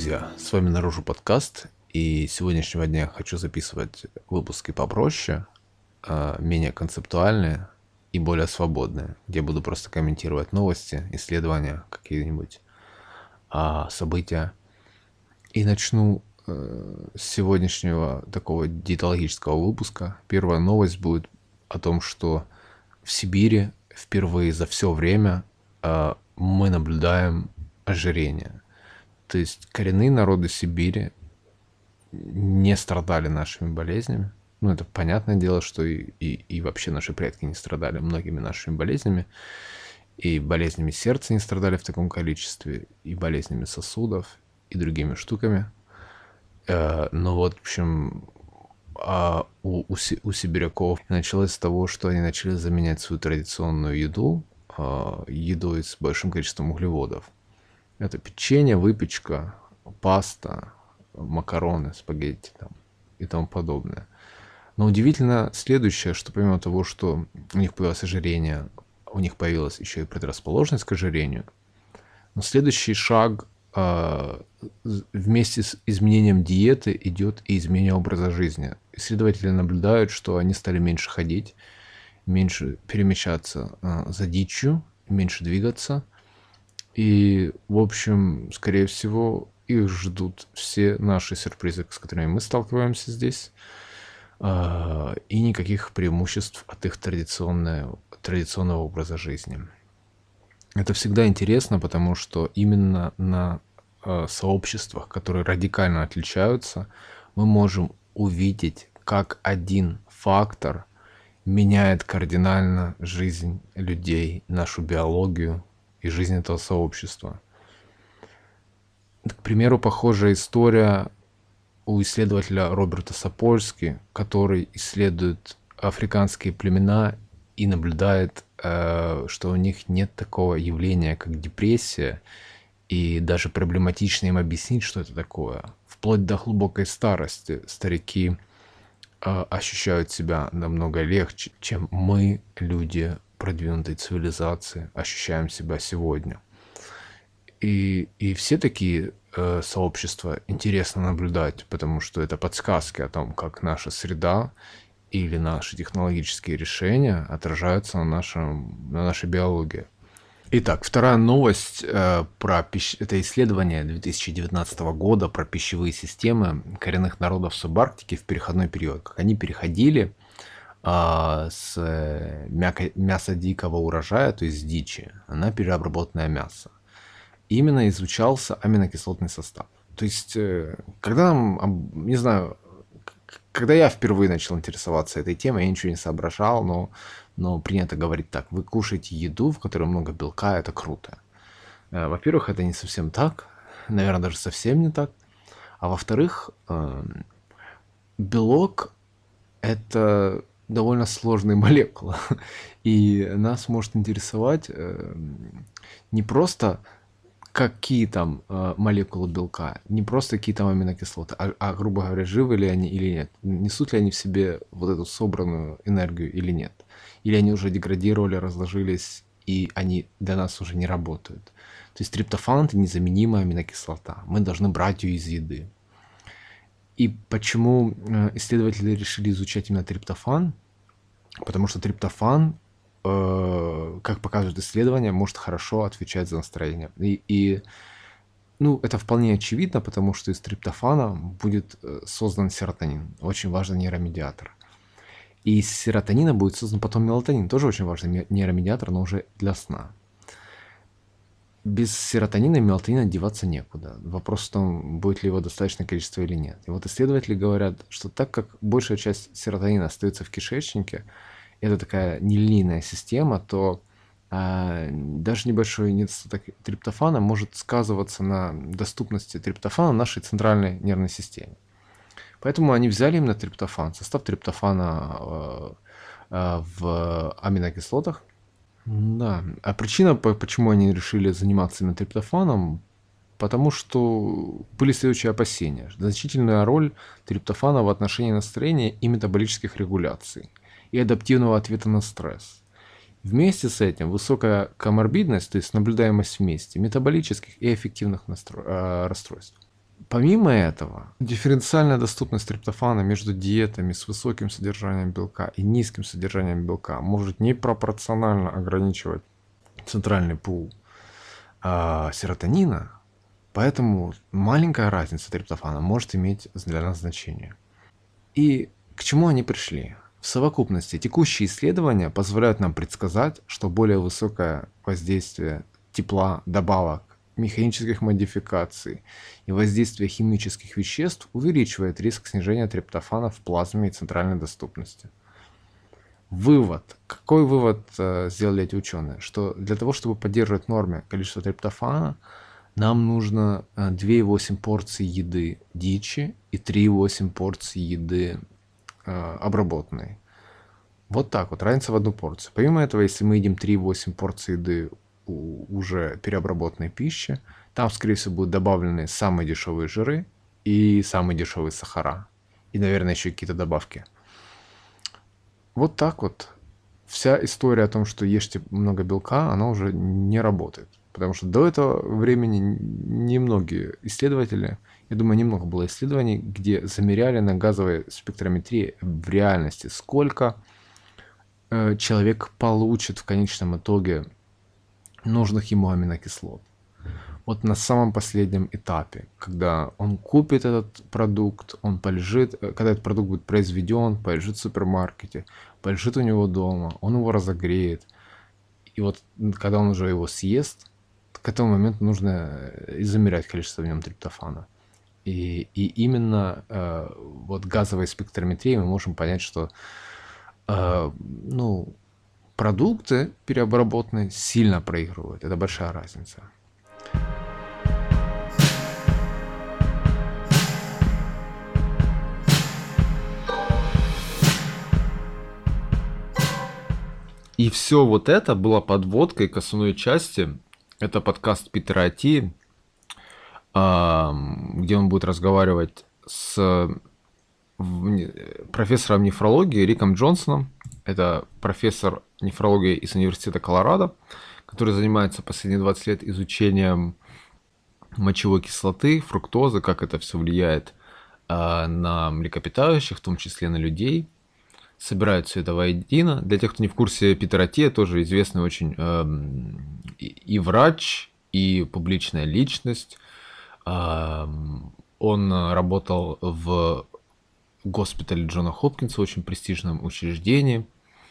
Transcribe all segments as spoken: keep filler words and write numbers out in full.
друзья, с вами Наружу подкаст, и с сегодняшнего дня хочу записывать выпуски попроще, а, менее концептуальные и более свободные, где буду просто комментировать новости, исследования, какие-нибудь а, события. И начну э, с сегодняшнего такого диетологического выпуска. Первая новость будет о том, что в Сибири впервые за все время э, мы наблюдаем ожирение. То есть коренные народы Сибири не страдали нашими болезнями. Ну, это понятное дело, что и, и, и вообще наши предки не страдали многими нашими болезнями. И болезнями сердца не страдали в таком количестве, и болезнями сосудов, и другими штуками. Э, но вот, в общем, а у, у, си- у сибиряков началось с того, что они начали заменять свою традиционную еду э, едой с большим количеством углеводов. Это печенье, выпечка, паста, макароны, спагетти там, и тому подобное. Но удивительно следующее, что помимо того, что у них появилось ожирение, у них появилась еще и предрасположенность к ожирению. Но следующий шаг э, вместе с изменением диеты идет и изменение образа жизни. Исследователи наблюдают, что они стали меньше ходить, меньше перемещаться э, за дичью, меньше двигаться. И, в общем, скорее всего, их ждут все наши сюрпризы, с которыми мы сталкиваемся здесь, а, и никаких преимуществ от их традиционного, традиционного образа жизни. Это всегда интересно, потому что именно на э, сообществах, которые радикально отличаются, мы можем увидеть, как один фактор меняет кардинально жизнь людей, нашу биологию и жизнь этого сообщества. К примеру, похожая история у исследователя Роберта Сапольски, который исследует африканские племена и наблюдает, э, что у них нет такого явления, как депрессия, и даже проблематично им объяснить, что это такое. Вплоть до глубокой старости старики э, ощущают себя намного легче, чем мы, люди продвинутой цивилизации, ощущаем себя сегодня. И, и все такие э, сообщества интересно наблюдать, потому что это подсказки о том, как наша среда или наши технологические решения отражаются на, нашем, на нашей биологии. Итак, вторая новость э, про пищ... это исследование две тысячи девятнадцатого года про пищевые системы коренных народов Субарктики в переходной период. Как они переходили э, с мяко... мяса дикого урожая, то есть с дичи, на переработанное мясо. Именно изучался аминокислотный состав. То есть, э, когда нам, не знаю, когда я впервые начал интересоваться этой темой, я ничего не соображал, но, но принято говорить так: вы кушаете еду, в которой много белка, это круто. Э, Во-первых, это не совсем так, наверное, даже совсем не так. А во-вторых, э, белок — это довольно сложная молекула, и нас может интересовать э, не просто какие там э, молекулы белка, не просто какие там аминокислоты, а, а, грубо говоря, живы ли они или нет, несут ли они в себе вот эту собранную энергию или нет, или они уже деградировали, разложились, и они для нас уже не работают. То есть триптофан — это незаменимая аминокислота, мы должны брать ее из еды. И почему э, исследователи решили изучать именно триптофан? Потому что триптофан, э, как показывают исследования, может хорошо отвечать за настроение. И, и ну, это вполне очевидно, потому что из триптофана будет э, создан серотонин, очень важный нейромедиатор. И из серотонина будет создан потом мелатонин, тоже очень важный нейромедиатор, но уже для сна. Без серотонина и мелатонина деваться некуда. Вопрос в том, будет ли его достаточное количество или нет. И вот исследователи говорят, что так как большая часть серотонина остается в кишечнике, это такая нелинейная система, то а, даже небольшой недостаток триптофана может сказываться на доступности триптофана нашей центральной нервной системе. Поэтому они взяли именно триптофан, состав триптофана э, э, в аминокислотах. Да, а причина, по- почему они решили заниматься именно триптофаном, потому что были следующие опасения. Значительная роль триптофана в отношении настроения и метаболических регуляций, и адаптивного ответа на стресс. Вместе с этим высокая коморбидность, то есть наблюдаемость вместе метаболических и аффективных настро... э, расстройств. Помимо этого, дифференциальная доступность триптофана между диетами с высоким содержанием белка и низким содержанием белка может непропорционально ограничивать центральный пул а, серотонина, поэтому маленькая разница триптофана может иметь для нас значение. И к чему они пришли? В совокупности текущие исследования позволяют нам предсказать, что более высокое воздействие тепла, добавок, механических модификаций и воздействие химических веществ увеличивает риск снижения триптофана в плазме и центральной доступности. Вывод. Какой вывод э, сделали эти ученые? Что для того, чтобы поддерживать в норме количество триптофана, нам нужно э, две и восемь порций еды дичи и три и восемь порций еды э, обработанной. Вот так вот, разница в одну порцию. Помимо этого, если мы едим три и восемь порций еды уже переобработанной пищи, там, скорее всего, будут добавлены самые дешевые жиры и самые дешевые сахара. И, наверное, еще какие-то добавки. Вот так вот. Вся история о том, что ешьте много белка, она уже не работает. Потому что до этого времени немногие исследователи, я думаю, немного было исследований, где замеряли на газовой спектрометрии в реальности, сколько э, человек получит в конечном итоге нужных ему аминокислот. Вот на самом последнем этапе, когда он купит этот продукт, он полежит, когда этот продукт будет произведен, полежит в супермаркете, полежит у него дома, он его разогреет. И вот когда он уже его съест, к этому моменту нужно измерять количество в нем триптофана. И, и именно э, вот газовой спектрометрией мы можем понять, что э, ну, продукты переобработанные сильно проигрывают. Это большая разница. И все вот это было подводкой к основной части. Это подкаст Питера Атии, где он будет разговаривать с профессором нефрологии Риком Джонсоном. Это профессор нефрологии из университета Колорадо, который занимается последние двадцать лет изучением мочевой кислоты, фруктозы, как это все влияет на млекопитающих, в том числе на людей. Собирают все это воедино. Для тех, кто не в курсе, Питер Атия тоже известный очень э, и врач, и публичная личность. Э, он работал в госпитале Джона Хопкинса, очень престижном учреждении.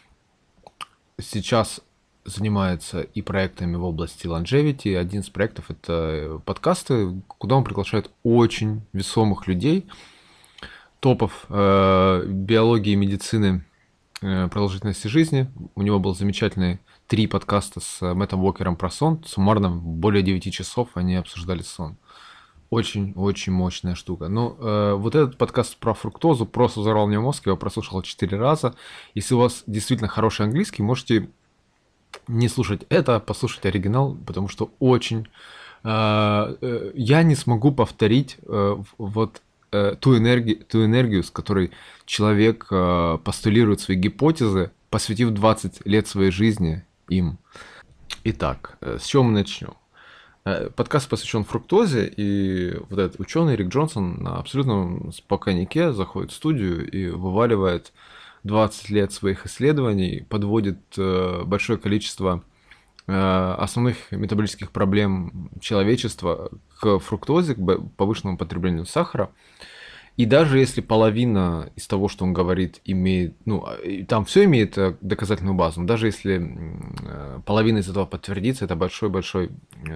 Сейчас занимается и проектами в области longevity. Один из проектов — это подкасты, куда он приглашает очень весомых людей, топов э, биологии и медицины э, продолжительности жизни. У него был замечательный три подкаста с Мэттом Уокером про сон. Суммарно более девяти часов они обсуждали сон. Очень-очень мощная штука. Но э, вот этот подкаст про фруктозу просто взорвал мне мозг. Я его прослушал четыре раза. Если у вас действительно хороший английский, можете не слушать это, послушать оригинал, потому что очень... Э, э, я не смогу повторить э, вот Ту энергию, ту энергию, с которой человек э, постулирует свои гипотезы, посвятив двадцать лет своей жизни им. Итак, э, с чего мы начнем? Э, подкаст посвящен фруктозе, и вот этот ученый Рик Джонсон на абсолютном спокойнике заходит в студию и вываливает двадцать лет своих исследований, подводит э, большое количество основных метаболических проблем человечества к фруктозе, к повышенному потреблению сахара. И даже если половина из того, что он говорит, имеет, ну, там все имеет доказательную базу, но даже если половина из этого подтвердится, это большой-большой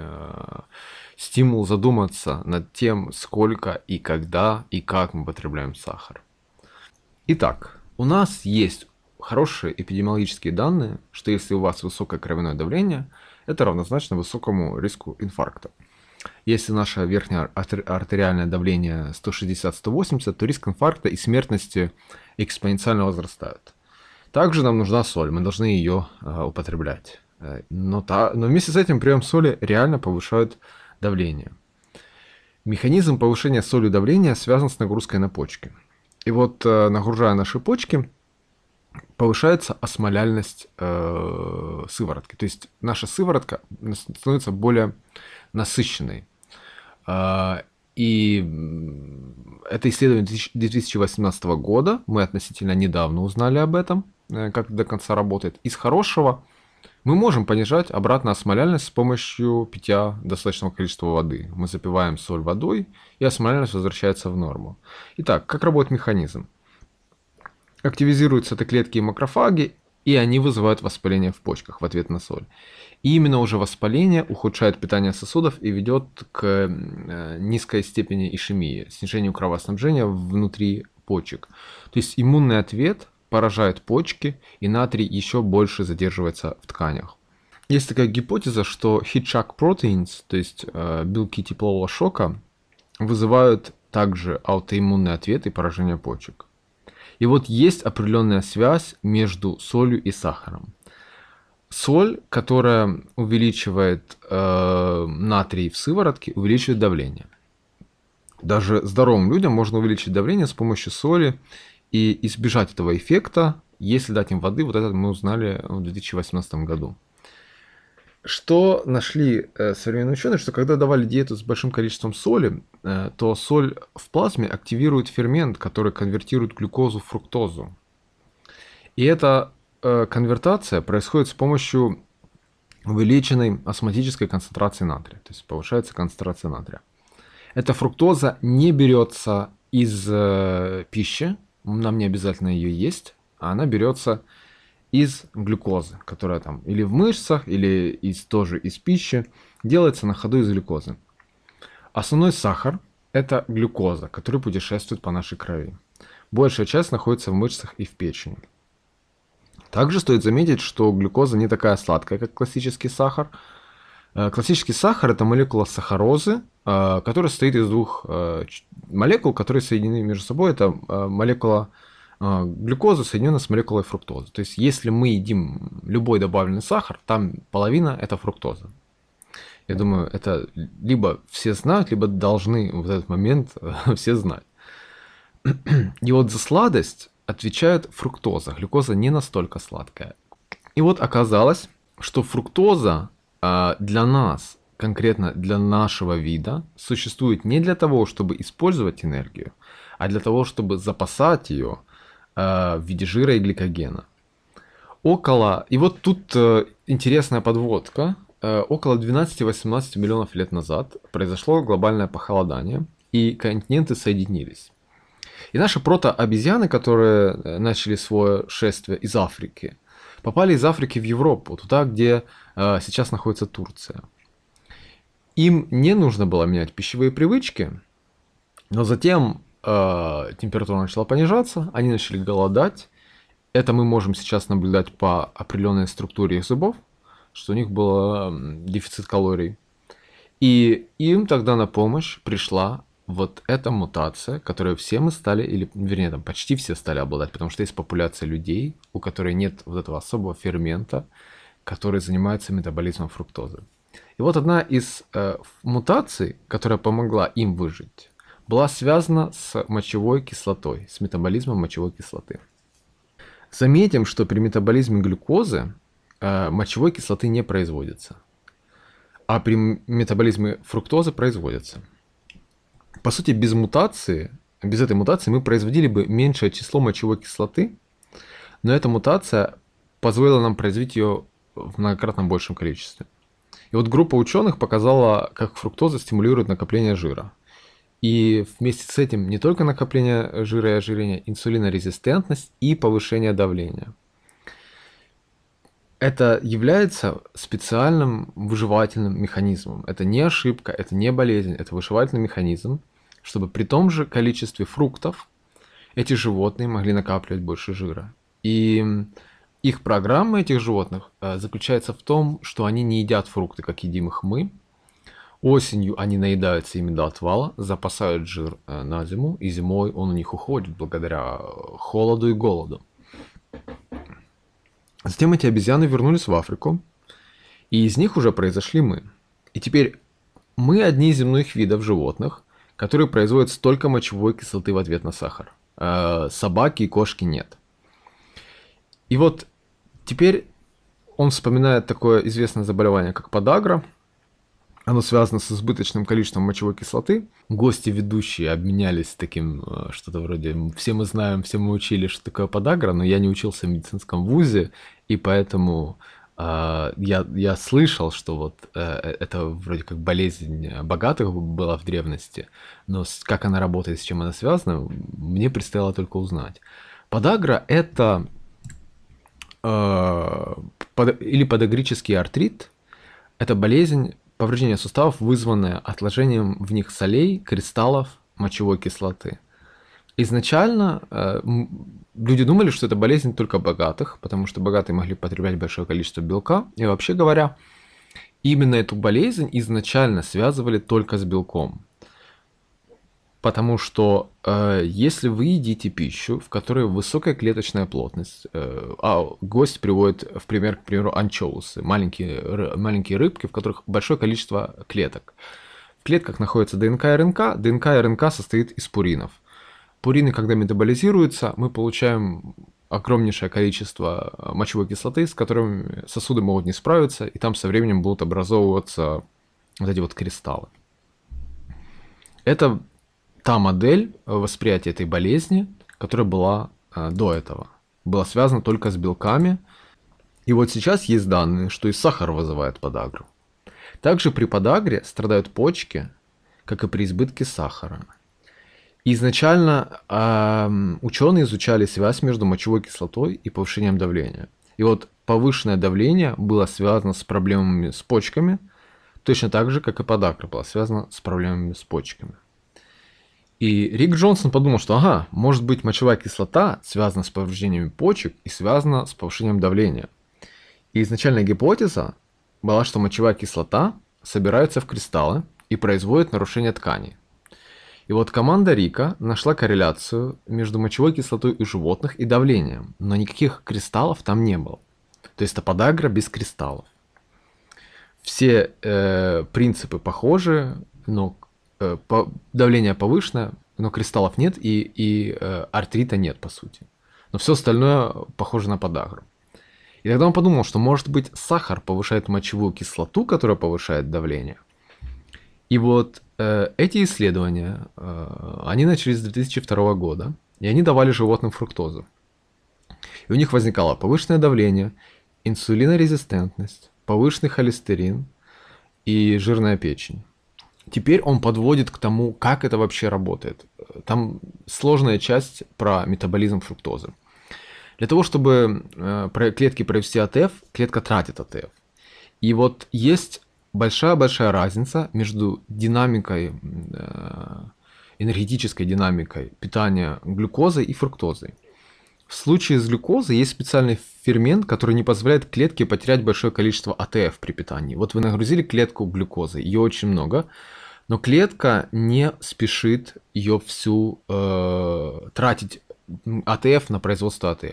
стимул задуматься над тем, сколько и когда и как мы потребляем сахар. Итак, у нас есть хорошие эпидемиологические данные, что если у вас высокое кровяное давление, это равнозначно высокому риску инфаркта. Если наше верхнее артериальное давление сто шестьдесят — сто восемьдесят, то риск инфаркта и смертности экспоненциально возрастают. Также нам нужна соль, мы должны ее э, употреблять. Но, та, но вместе с этим прием соли реально повышает давление. Механизм повышения солью давления связан с нагрузкой на почки. И вот э, нагружая наши почки, повышается осмоляльность э, сыворотки. То есть наша сыворотка становится более насыщенной. Э, И это исследование две тысячи восемнадцатого года, мы относительно недавно узнали об этом, как до конца работает. Из хорошего мы можем понижать обратно осмоляльность с помощью питья достаточного количества воды. Мы запиваем соль водой, и осмоляльность возвращается в норму. Итак, как работает механизм? Активизируются Т-клетки и макрофаги, и они вызывают воспаление в почках в ответ на соль. И именно уже воспаление ухудшает питание сосудов и ведет к низкой степени ишемии, снижению кровоснабжения внутри почек. То есть иммунный ответ поражает почки, и натрий еще больше задерживается в тканях. Есть такая гипотеза, что heat shock proteins, то есть белки теплового шока, вызывают также аутоиммунный ответ и поражение почек. И вот есть определенная связь между солью и сахаром. Соль, которая увеличивает э, натрий в сыворотке, увеличивает давление. Даже здоровым людям можно увеличить давление с помощью соли и избежать этого эффекта, если дать им воды. Вот это мы узнали в две тысячи восемнадцатом году. Что нашли э, современные ученые, что когда давали диету с большим количеством соли, э, то соль в плазме активирует фермент, который конвертирует глюкозу в фруктозу. И эта э, конвертация происходит с помощью увеличенной осмотической концентрации натрия, то есть повышается концентрация натрия. Эта фруктоза не берется из э, пищи, нам не обязательно ее есть, а она берется из глюкозы, которая там или в мышцах, или из, тоже из пищи, делается на ходу из глюкозы. Основной сахар – это глюкоза, которая путешествует по нашей крови. Большая часть находится в мышцах и в печени. Также стоит заметить, что глюкоза не такая сладкая, как классический сахар. Классический сахар – это молекула сахарозы, которая состоит из двух молекул, которые соединены между собой. Это молекула глюкоза соединена с молекулой фруктозы. То есть, если мы едим любой добавленный сахар, там половина – это фруктоза. Я думаю, это либо все знают, либо должны в этот момент все знать. И вот за сладость отвечает фруктоза. Глюкоза не настолько сладкая. И вот оказалось, что фруктоза для нас, конкретно для нашего вида, существует не для того, чтобы использовать энергию, а для того, чтобы запасать ее в виде жира и гликогена. Около, и вот тут интересная подводка. Около двенадцати-восемнадцати миллионов лет назад произошло глобальное похолодание, и континенты соединились. И наши протообезьяны, которые начали свое шествие из Африки, попали из Африки в Европу, туда, где сейчас находится Турция. Им не нужно было менять пищевые привычки, но затем э, температура начала понижаться, они начали голодать. Это мы можем сейчас наблюдать по определенной структуре их зубов, что у них был дефицит калорий. И им тогда на помощь пришла вот эта мутация, которую все мы стали, или вернее, там почти все стали обладать, потому что есть популяция людей, у которой нет вот этого особого фермента, который занимается метаболизмом фруктозы. И вот одна из э, мутаций, которая помогла им выжить, была связана с мочевой кислотой, с метаболизмом мочевой кислоты. Заметим, что при метаболизме глюкозы э, мочевой кислоты не производится, а при метаболизме фруктозы производится. По сути, без мутации, без этой мутации мы производили бы меньшее число мочевой кислоты, но эта мутация позволила нам производить ее в многократно большем количестве. И вот группа ученых показала, как фруктоза стимулирует накопление жира. И вместе с этим не только накопление жира и ожирение, инсулинорезистентность и повышение давления. Это является специальным выживательным механизмом. Это не ошибка, это не болезнь, это выживательный механизм, чтобы при том же количестве фруктов эти животные могли накапливать больше жира. И их программа этих животных заключается в том, что они не едят фрукты, как едим их мы. Осенью они наедаются ими до отвала, запасают жир на зиму, и зимой он у них уходит благодаря холоду и голоду. Затем эти обезьяны вернулись в Африку, и из них уже произошли мы. И теперь мы одни из земных видов животных, которые производят столько мочевой кислоты в ответ на сахар. Собаки и кошки нет. И вот теперь он вспоминает такое известное заболевание, как подагра. Оно связано с избыточным количеством мочевой кислоты. Гости ведущие обменялись таким, э, что-то вроде «все мы знаем, все мы учили, что такое подагра», но я не учился в медицинском вузе, и поэтому э, я, я слышал, что вот э, это вроде как болезнь богатых была в древности, но с- как она работает, с чем она связана, мне предстояло только узнать. Подагра – это э, под- или подагрический артрит, это болезнь повреждения суставов, вызванная отложением в них солей, кристаллов мочевой кислоты. Изначально э, м, люди думали, что это болезнь только богатых, потому что богатые могли потреблять большое количество белка. И вообще говоря, именно эту болезнь изначально связывали только с белком. Потому что э, если вы едите пищу, в которой высокая клеточная плотность, э, а гость приводит в пример, к примеру, анчоусы, маленькие, ры- маленькие рыбки, в которых большое количество клеток. В клетках находится ДНК и РНК, ДНК и РНК состоит из пуринов. Пурины, когда метаболизируются, мы получаем огромнейшее количество э, мочевой кислоты, с которыми сосуды могут не справиться, и там со временем будут образовываться вот эти вот кристаллы. Это та модель э, восприятия этой болезни, которая была э, до этого. Была связана только с белками. И вот сейчас есть данные, что и сахар вызывает подагру. Также при подагре страдают почки, как и при избытке сахара. Изначально эм, ученые изучали связь между мочевой кислотой и повышением давления. И вот повышенное давление было связано с проблемами с почками, точно так же, как и подагра была связана с проблемами с почками. И Рик Джонсон подумал, что ага, может быть мочевая кислота связана с повреждениями почек и связана с повышением давления. И изначальная гипотеза была, что мочевая кислота собирается в кристаллы и производит нарушение тканей. И вот команда Рика нашла корреляцию между мочевой кислотой у животных и давлением, но никаких кристаллов там не было. То есть это подагра без кристаллов. Все э, принципы похожи, но э, по, давление повышенное, но кристаллов нет и, и э, артрита нет, по сути. Но все остальное похоже на подагру. И тогда он подумал, что может быть сахар повышает мочевую кислоту, которая повышает давление. И вот э, эти исследования, э, они начались с две тысячи второго года, и они давали животным фруктозу. И у них возникало повышенное давление, инсулинорезистентность, повышенный холестерин и жирная печень. Теперь он подводит к тому, как это вообще работает. Там сложная часть про метаболизм фруктозы. Для того, чтобы э, клетки провести АТФ, клетка тратит АТФ. И вот есть большая-большая разница между динамикой, э, энергетической динамикой питания глюкозой и фруктозой. В случае с глюкозой есть специальный фермент, который не позволяет клетке потерять большое количество АТФ при питании. Вот вы нагрузили клетку глюкозой, ее очень много, но клетка не спешит ее всю э, тратить АТФ на производство АТФ.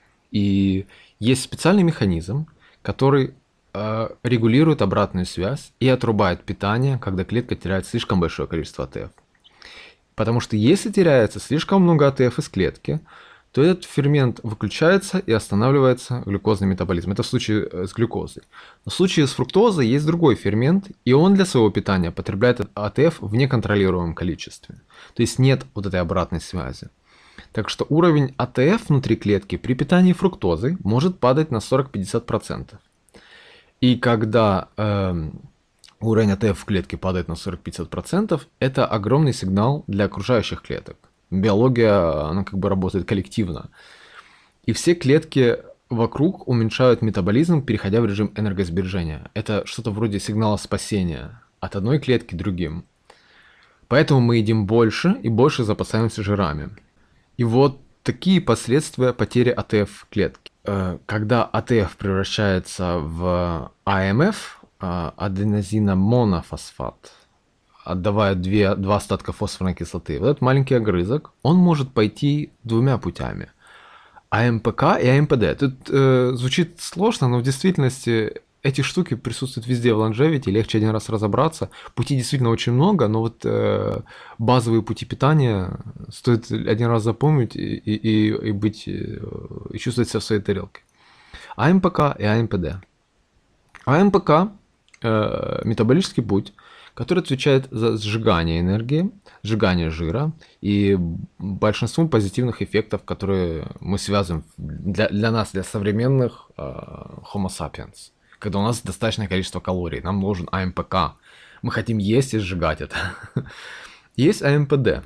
И есть специальный механизм, который э, регулирует обратную связь и отрубает питание, когда клетка теряет слишком большое количество АТФ. Потому что если теряется слишком много АТФ из клетки, то этот фермент выключается и останавливается глюкозный метаболизм. Это в случае с глюкозой. Но в случае с фруктозой есть другой фермент, и он для своего питания потребляет АТФ в неконтролируемом количестве. То есть нет вот этой обратной связи. Так что уровень АТФ внутри клетки при питании фруктозой может падать на сорок-пятьдесят процентов. И когда э, уровень АТФ в клетке падает на сорок-пятьдесят процентов, это огромный сигнал для окружающих клеток. Биология, она как бы работает коллективно. И все клетки вокруг уменьшают метаболизм, переходя в режим энергосбережения. Это что-то вроде сигнала спасения от одной клетки другим. Поэтому мы едим больше и больше запасаемся жирами. И вот такие последствия потери АТФ в клетке. Когда АТФ превращается в АМФ, аденозиномонофосфат, отдавая две, два остатка фосфорной кислоты, вот этот маленький огрызок, он может пойти двумя путями. АМПК и АМПД. Тут э, звучит сложно, но в действительности эти штуки присутствуют везде в Longevity, легче один раз разобраться. Путей действительно очень много, но вот э, базовые пути питания стоит один раз запомнить и, и, и, быть, и чувствовать себя в своей тарелке. АМПК и АМПД. АМПК э, метаболический путь, который отвечает за сжигание энергии, сжигание жира и большинству позитивных эффектов, которые мы связываем для, для нас, для современных э, Homo sapiens. Когда у нас достаточное количество калорий, нам нужен А М П К. Мы хотим есть и сжигать это. Есть А М П Д.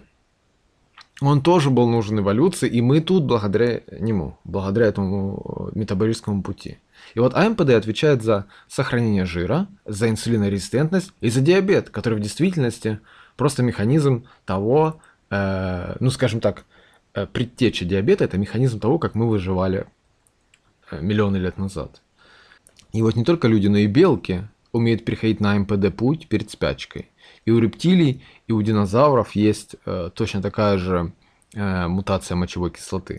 Он тоже был нужен эволюции, и мы тут благодаря нему, благодаря этому метаболическому пути. И вот А М П Д отвечает за сохранение жира, за инсулинорезистентность и за диабет, который в действительности просто механизм того, э, ну скажем так, э, предтеча диабета – это механизм того, как мы выживали э, миллионы лет назад. И вот не только люди, но и белки умеют переходить на А М П Д путь перед спячкой. И у рептилий, и у динозавров есть э, точно такая же э, мутация мочевой кислоты.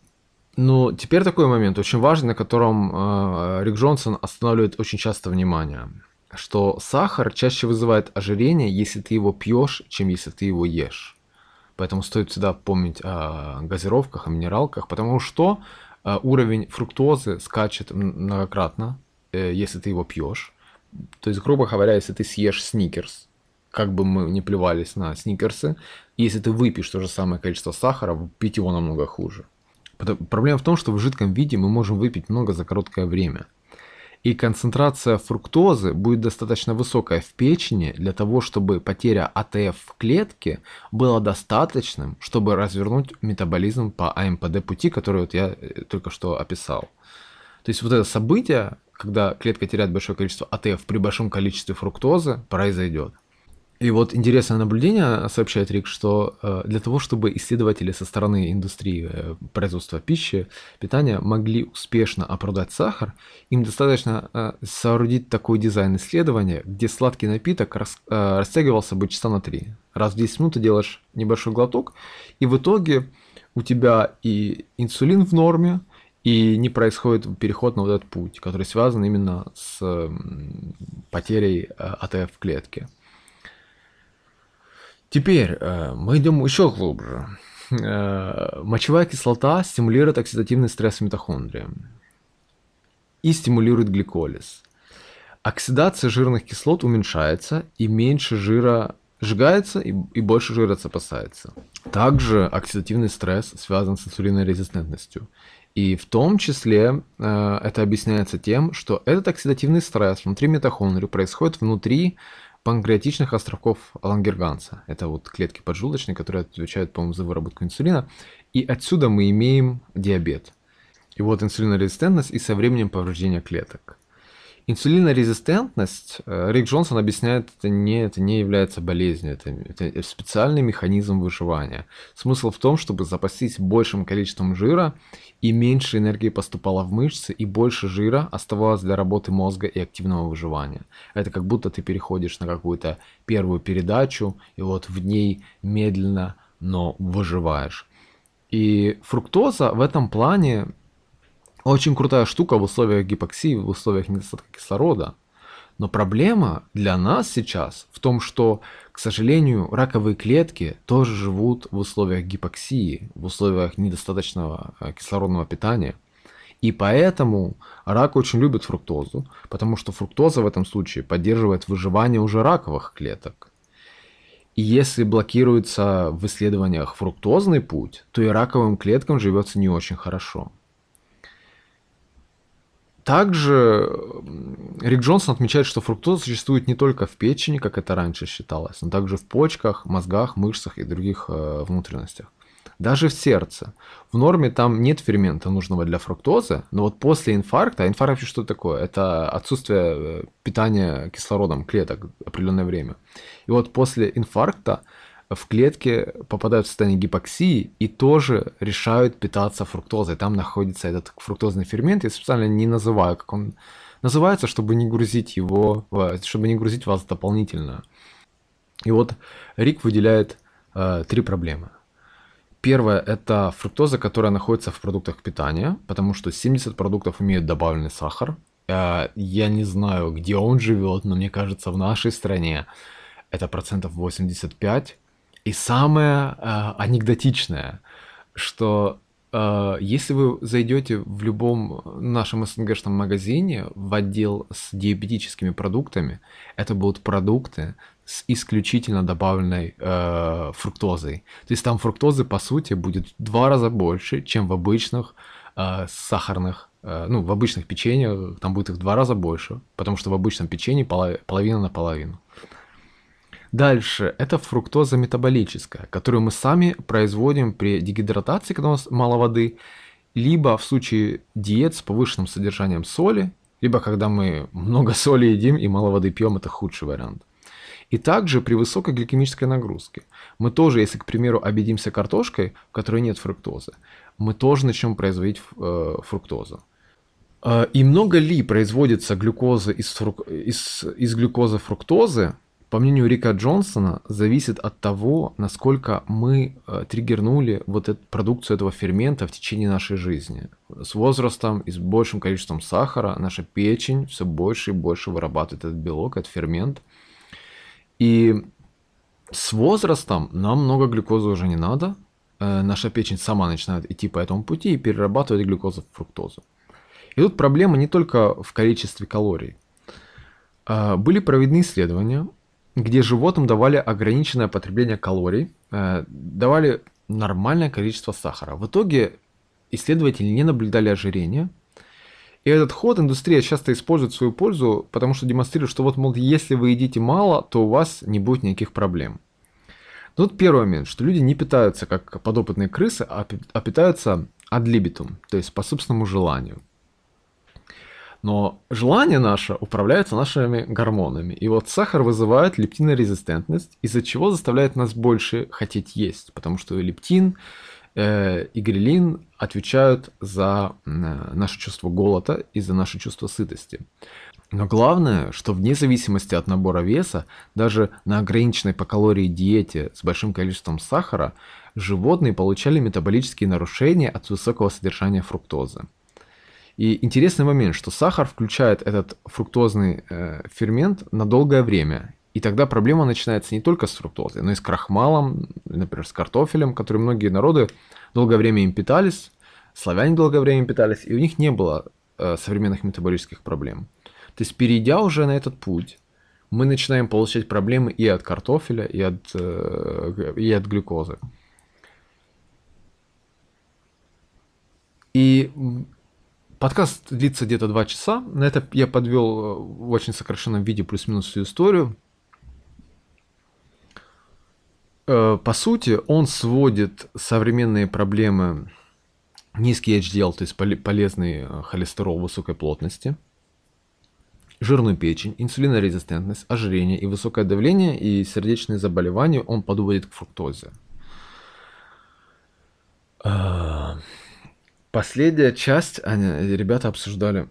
Но теперь такой момент, очень важный, на котором э, Рик Джонсон останавливает очень часто внимание, что сахар чаще вызывает ожирение, если ты его пьешь, чем если ты его ешь. Поэтому стоит всегда помнить о газировках, о минералках, потому что э, уровень фруктозы скачет многократно, э, если ты его пьешь. То есть, грубо говоря, если ты съешь сникерс, как бы мы не плевались на сникерсы, если ты выпьешь то же самое количество сахара, пить его намного хуже. Проблема в том, что в жидком виде мы можем выпить много за короткое время. И концентрация фруктозы будет достаточно высокая в печени для того, чтобы потеря А Т Ф в клетке была достаточным, чтобы развернуть метаболизм по А М П Д пути, который вот я только что описал. То есть вот это событие, когда клетка теряет большое количество А Т Ф при большом количестве фруктозы, произойдет. И вот интересное наблюдение, сообщает Рик, что э, для того, чтобы исследователи со стороны индустрии э, производства пищи, питания могли успешно оправдать сахар, им достаточно э, соорудить такой дизайн исследования, где сладкий напиток рас, э, растягивался бы часа на три. Раз в десять минут ты делаешь небольшой глоток, и в итоге у тебя и инсулин в норме, и не происходит переход на вот этот путь, который связан именно с э, потерей э, А Т Ф в клетке. Теперь э, мы идем еще глубже. Э, мочевая кислота стимулирует оксидативный стресс в митохондрии и стимулирует гликолиз. Оксидация жирных кислот уменьшается, и меньше жира сжигается, и, и больше жира запасается. Также оксидативный стресс связан с инсулинорезистентностью. И в том числе э, это объясняется тем, что этот оксидативный стресс внутри митохондрии происходит внутри панкреатичных островков Лангерганса. Это вот клетки поджелудочные, которые отвечают, по-моему, за выработку инсулина. И отсюда мы имеем диабет. И вот инсулинорезистентность и со временем повреждение клеток. Инсулинорезистентность, Рик Джонсон объясняет, это не, это не является болезнью, это, это специальный механизм выживания. Смысл в том, чтобы запастись большим количеством жира, и меньше энергии поступало в мышцы, и больше жира оставалось для работы мозга и активного выживания. Это как будто ты переходишь на какую-то первую передачу, и вот в ней медленно, но выживаешь. И фруктоза в этом плане очень крутая штука в условиях гипоксии, в условиях недостатка кислорода. Но проблема для нас сейчас в том, что, к сожалению, раковые клетки тоже живут в условиях гипоксии, в условиях недостаточного кислородного питания. И поэтому рак очень любит фруктозу, потому что фруктоза в этом случае поддерживает выживание уже раковых клеток. И если блокируется в исследованиях фруктозный путь, то и раковым клеткам живется не очень хорошо. Также Рик Джонсон отмечает, что фруктоза существует не только в печени, как это раньше считалось, но также в почках, мозгах, мышцах и других э, внутренностях. Даже в сердце. В норме там нет фермента, нужного для фруктозы, но вот после инфаркта, а инфаркт вообще что такое? Это отсутствие питания кислородом клеток определенное время. И вот после инфаркта в клетки попадают в состояние гипоксии и тоже решают питаться фруктозой. Там находится этот фруктозный фермент, я специально не называю, как он называется, чтобы не грузить его, чтобы не грузить вас дополнительно. И вот Рик выделяет э, три проблемы. Первое – это фруктоза, которая находится в продуктах питания, потому что семьдесят продуктов имеют добавленный сахар. Э, я не знаю, где он живет, но мне кажется, в нашей стране это процентов восемьдесят пять. И самое э, анекдотичное, что э, если вы зайдете в любом нашем СНГшном магазине в отдел с диабетическими продуктами, это будут продукты с исключительно добавленной э, фруктозой. То есть там фруктозы, по сути, будет в два раза больше, чем в обычных э, сахарных, э, ну, в обычных печеньях, там будет их в два раза больше, потому что в обычном печенье поло- половина на половину. Дальше, это фруктоза метаболическая, которую мы сами производим при дегидратации, когда у нас мало воды, либо в случае диет с повышенным содержанием соли, либо когда мы много соли едим и мало воды пьем, это худший вариант. И также при высокой гликемической нагрузке. Мы тоже, если, к примеру, объедимся картошкой, в которой нет фруктозы, мы тоже начнем производить э, фруктозу. Э, и много ли производится глюкозы из, фрук... из, из глюкозы фруктозы? По мнению Рика Джонсона, зависит от того, насколько мы э, триггернули вот эту продукцию этого фермента в течение нашей жизни. С возрастом и с большим количеством сахара наша печень все больше и больше вырабатывает этот белок, этот фермент. И с возрастом нам много глюкозы уже не надо. Э, наша печень сама начинает идти по этому пути и перерабатывать глюкозу в фруктозу. И тут проблема не только в количестве калорий. Э, были проведены исследования, где животным давали ограниченное потребление калорий, э, давали нормальное количество сахара. В итоге исследователи не наблюдали ожирения. И этот ход индустрия часто использует в свою пользу, потому что демонстрирует, что вот, мол, если вы едите мало, то у вас не будет никаких проблем. Но тут первый момент, что люди не питаются как подопытные крысы, а питаются ad libitum, то есть по собственному желанию. Но желание наше управляется нашими гормонами. И вот сахар вызывает лептинорезистентность, из-за чего заставляет нас больше хотеть есть. Потому что лептин э, и грелин отвечают за э, наше чувство голода и за наше чувство сытости. Но главное, что вне зависимости от набора веса, даже на ограниченной по калории диете с большим количеством сахара, животные получали метаболические нарушения от высокого содержания фруктозы. И интересный момент, что сахар включает этот фруктозный э, фермент на долгое время. И тогда проблема начинается не только с фруктозой, но и с крахмалом, например, с картофелем, который многие народы долгое время им питались, славяне долгое время им питались, и у них не было э, современных метаболических проблем. То есть, перейдя уже на этот путь, мы начинаем получать проблемы и от картофеля, и от, э, и от глюкозы. И подкаст длится где-то два часа. На это я подвел в очень сокращенном виде плюс-минус всю историю. По сути, он сводит современные проблемы низкий эйч ди эл, то есть полезный холестерол высокой плотности, жирную печень, инсулинорезистентность, ожирение и высокое давление и сердечные заболевания он подводит к фруктозе. Последняя часть, они, ребята обсуждали.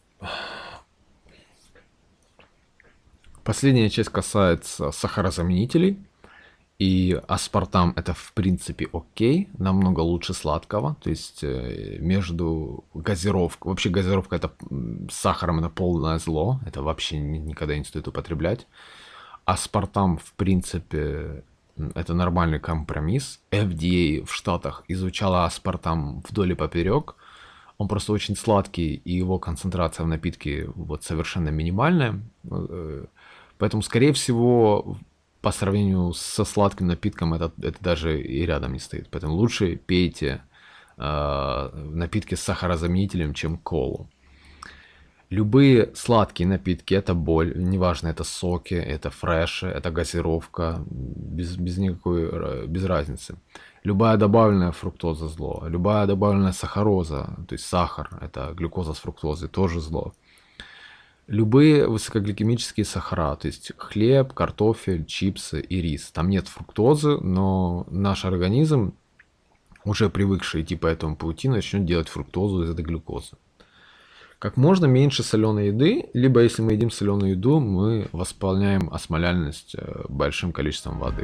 Последняя часть касается сахарозаменителей. И аспартам это в принципе окей, намного лучше сладкого. То есть между газировкой, вообще газировка это с сахаром это полное зло. Это вообще никогда не стоит употреблять. Аспартам в принципе это нормальный компромисс. эф ди эй в Штатах изучала аспартам вдоль и поперек. Он просто очень сладкий, и его концентрация в напитке вот совершенно минимальная. Поэтому, скорее всего, по сравнению со сладким напитком, это, это даже и рядом не стоит. Поэтому лучше пейте э, напитки с сахарозаменителем, чем колу. Любые сладкие напитки, это боль, неважно, это соки, это фреши, это газировка, без, без никакой, без разницы. Любая добавленная фруктоза зло, любая добавленная сахароза, то есть сахар, это глюкоза с фруктозой, тоже зло. Любые высокогликемические сахара, то есть хлеб, картофель, чипсы и рис. Там нет фруктозы, но наш организм, уже привыкший идти по этому пути, начнет делать фруктозу из этой глюкозы. Как можно меньше соленой еды, либо если мы едим соленую еду, мы восполняем осмоляльность большим количеством воды.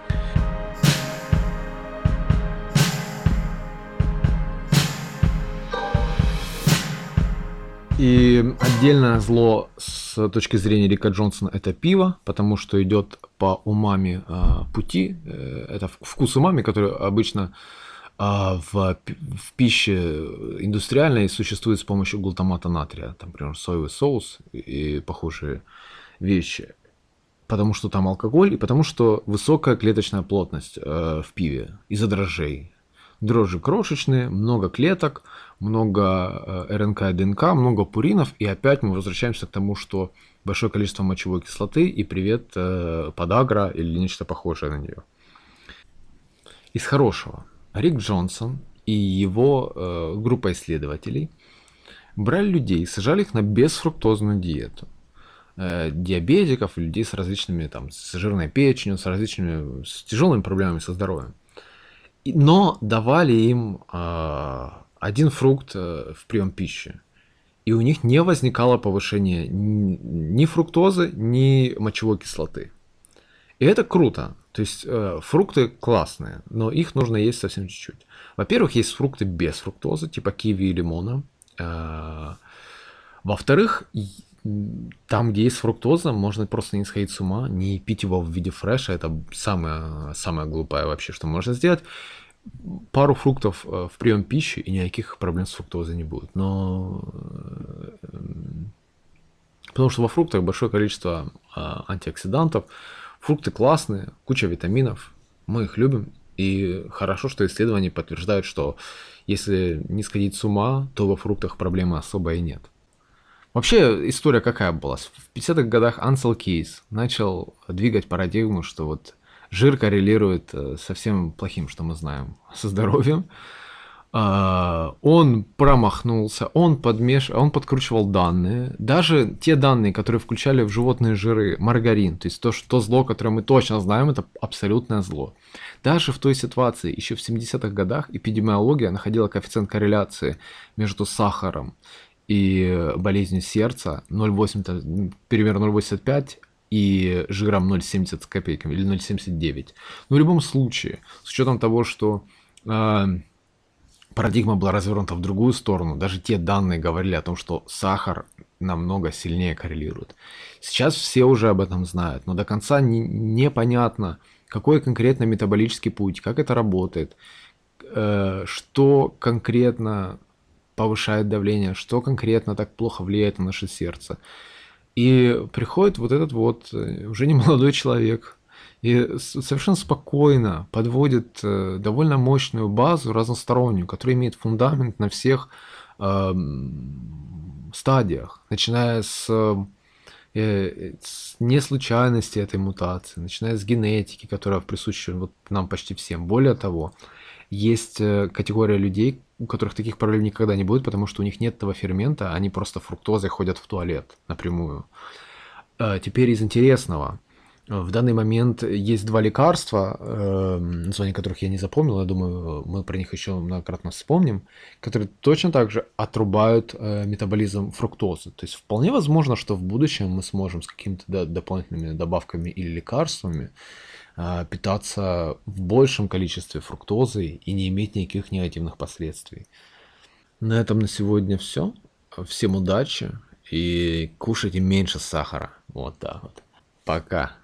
И отдельное зло с точки зрения Рика Джонсона это пиво, потому что идет по умами э, пути, э, это вкус умами, который обычно А в, пи- в пище индустриальной существует с помощью глутамата натрия, там, например, соевый соус и похожие вещи. Потому что там алкоголь и потому что высокая клеточная плотность э, в пиве из-за дрожжей. Дрожжи крошечные, много клеток, много э, РНК и ДНК, много пуринов. И опять мы возвращаемся к тому, что большое количество мочевой кислоты и привет э, подагра или нечто похожее на нее. Из хорошего. Рик Джонсон и его э, группа исследователей брали людей, сажали их на бесфруктозную диету. Э, диабетиков, людей с различными, там, с жирной печенью, с различными, с тяжелыми проблемами со здоровьем. И- Но давали им э, один фрукт э, в прием пищи. И у них не возникало повышения ни ни фруктозы, ни мочевой кислоты. И это круто. То есть э, фрукты классные, но их нужно есть совсем чуть-чуть. Во-первых, есть фрукты без фруктозы, типа киви и лимона. Э, Во-вторых, и- м, там, где есть фруктоза, можно просто не сходить с ума, не пить его в виде фреша. Это самое, самое глупое вообще, что можно сделать. Пару фруктов э, в прием пищи, и никаких проблем с фруктозой не будет. Но э, потому что во фруктах большое количество а, антиоксидантов. Фрукты классные, куча витаминов. Мы их любим. И хорошо, что исследования подтверждают, что если не сходить с ума, то во фруктах проблемы особо и нет. Вообще история какая была? В пятидесятых годах Ансел Кейс начал двигать парадигму, что вот жир коррелирует э, со всем плохим, что мы знаем, со здоровьем. А, Он промахнулся, он подмеш... он подкручивал данные, даже те данные, которые включали в животные жиры маргарин, то есть то, что, то зло, которое мы точно знаем, это абсолютное зло. Даже в той ситуации, еще в семидесятых годах, эпидемиология находила коэффициент корреляции между сахаром и болезнью сердца ноль целых восемь, десятых, примерно ноль целых восемьдесят пять и жиром ноль целых семьдесят с копейками или ноль целых семьдесят девять. Но в любом случае, с учетом того, что а, парадигма была развернута в другую сторону. Даже те данные говорили о том, что сахар намного сильнее коррелирует. Сейчас все уже об этом знают, но до конца не, непонятно, какой конкретно метаболический путь, как это работает, э, что конкретно повышает давление, что конкретно так плохо влияет на наше сердце. И приходит вот этот вот э, уже не молодой человек и совершенно спокойно подводит э, довольно мощную базу разностороннюю, которая имеет фундамент на всех эм, стадиях, начиная с, э, с неслучайности этой мутации, начиная с генетики, которая присуща вот нам почти всем. Более того, есть э, категория людей, у которых таких проблем никогда не будет, потому что у них нет этого фермента, они просто фруктозой ходят в туалет напрямую. Э, Теперь из интересного. В данный момент есть два лекарства, э, названия которых я не запомнил, я думаю, мы про них еще многократно вспомним, которые точно так же отрубают э, метаболизм фруктозы. То есть вполне возможно, что в будущем мы сможем с какими-то до- дополнительными добавками или лекарствами э, питаться в большем количестве фруктозы и не иметь никаких негативных последствий. На этом на сегодня все. Всем удачи и кушайте меньше сахара. Вот так вот. Пока.